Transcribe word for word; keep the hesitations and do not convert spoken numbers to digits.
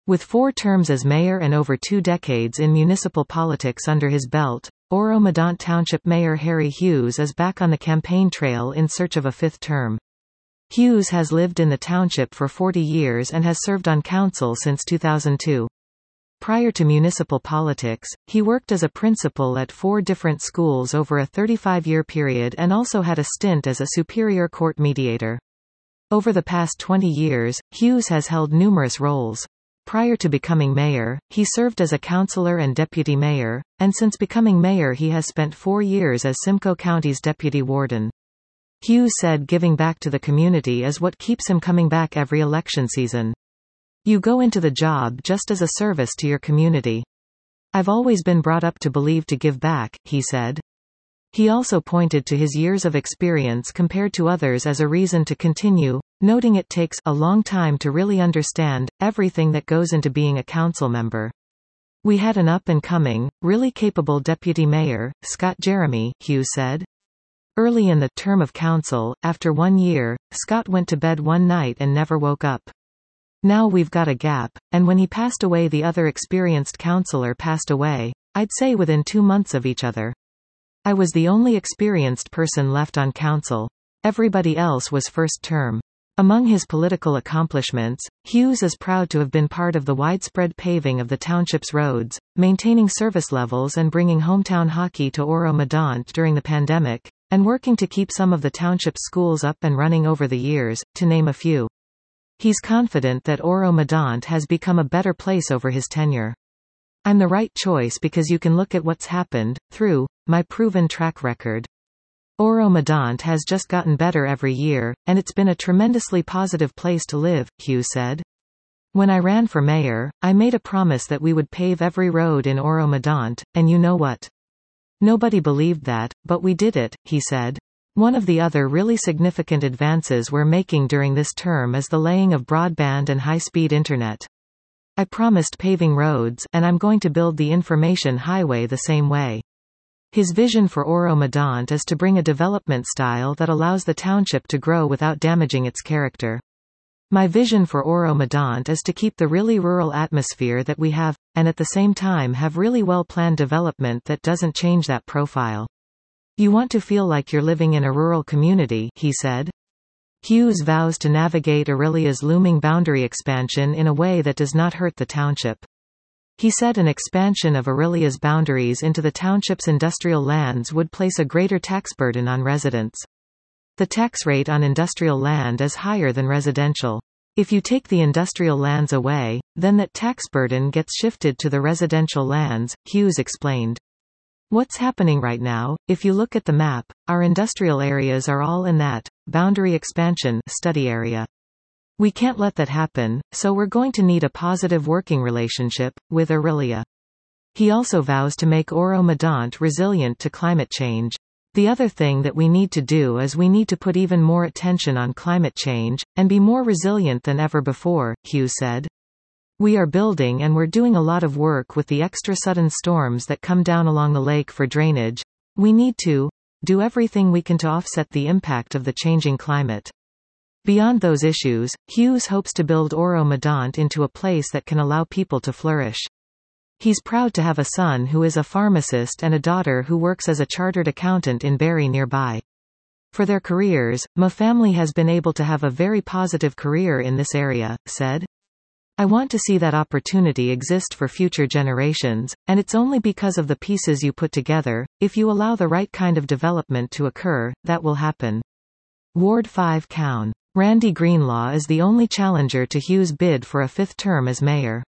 With four terms as mayor and over two decades in municipal politics under his belt, Oro-Medonte Township Mayor Harry Hughes is back on the campaign trail in search of a fifth term. Hughes has lived in the township for forty years and has served on council since two thousand two. Prior to municipal politics, he worked as a principal at four different schools over a thirty-five-year period and also had a stint as a Superior Court mediator. Over the past twenty years, Hughes has held numerous roles. Prior to becoming mayor, he served as a councillor and deputy mayor, and since becoming mayor he has spent four years as Simcoe County's deputy warden. Hughes said giving back to the community is what keeps him coming back every election season. You go into the job just as a service to your community. I've always been brought up to believe to give back, he said. He also pointed to his years of experience compared to others as a reason to continue, noting it takes a long time to really understand everything that goes into being a council member. We had an up-and-coming, really capable deputy mayor, Scott Jeremy, Hughes said. Early in the term of council, after one year, Scott went to bed one night and never woke up. Now we've got a gap, and when he passed away the other experienced councillor passed away, I'd say within two months of each other. I was the only experienced person left on council. Everybody else was first term. Among his political accomplishments, Hughes is proud to have been part of the widespread paving of the township's roads, maintaining service levels and bringing hometown hockey to Oro-Medonte during the pandemic, and working to keep some of the township's schools up and running over the years, to name a few. He's confident that Oro-Medonte has become a better place over his tenure. I'm the right choice because you can look at what's happened, through my proven track record. Oro-Medonte has just gotten better every year, and it's been a tremendously positive place to live, Hughes said. When I ran for mayor, I made a promise that we would pave every road in Oro-Medonte, and you know what? Nobody believed that, but we did it, he said. One of the other really significant advances we're making during this term is the laying of broadband and high-speed internet. I promised paving roads, and I'm going to build the information highway the same way. His vision for Oro-Medonte is to bring a development style that allows the township to grow without damaging its character. My vision for Oro-Medonte is to keep the really rural atmosphere that we have, and at the same time have really well-planned development that doesn't change that profile. You want to feel like you're living in a rural community, he said. Hughes vows to navigate Aurelia's looming boundary expansion in a way that does not hurt the township. He said an expansion of Aurelia's boundaries into the township's industrial lands would place a greater tax burden on residents. The tax rate on industrial land is higher than residential. If you take the industrial lands away, then that tax burden gets shifted to the residential lands, Hughes explained. What's happening right now, if you look at the map, our industrial areas are all in that boundary expansion study area. We can't let that happen, so we're going to need a positive working relationship with Aurelia. He also vows to make Oro-Medonte resilient to climate change. The other thing that we need to do is we need to put even more attention on climate change, and be more resilient than ever before, Hughes said. We are building and we're doing a lot of work with the extra sudden storms that come down along the lake for drainage. We need to do everything we can to offset the impact of the changing climate. Beyond those issues, Hughes hopes to build Oro-Medonte into a place that can allow people to flourish. He's proud to have a son who is a pharmacist and a daughter who works as a chartered accountant in Barrie nearby. For their careers, my family has been able to have a very positive career in this area, said. I want to see that opportunity exist for future generations, and it's only because of the pieces you put together. If you allow the right kind of development to occur, that will happen. Ward five Cown. Randy Greenlaw is the only challenger to Hughes' bid for a fifth term as mayor.